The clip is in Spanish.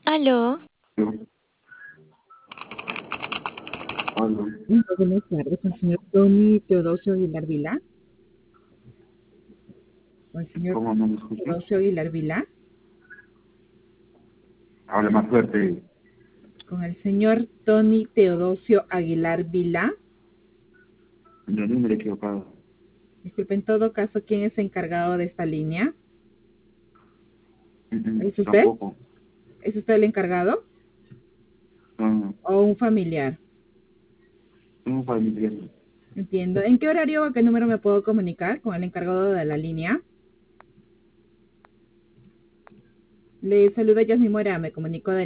Aló, Aló, Buenas tardes, con el señor Tony Teodosio Aguilar Vilá. Con el señor ¿cómo no me escucha? Teodosio Aguilar Vilá. Habla más fuerte. Con el señor Tony Teodosio Aguilar Vilá. El número equivocado. Disculpe, en todo caso, ¿quién es encargado de esta línea? ¿Es usted? Tampoco. ¿Es usted el encargado? Son ¿O un familiar? un familiar. Entiendo. ¿En qué horario o qué número me puedo comunicar con el encargado de la línea? Le saluda Yasmin Mora, me comunico de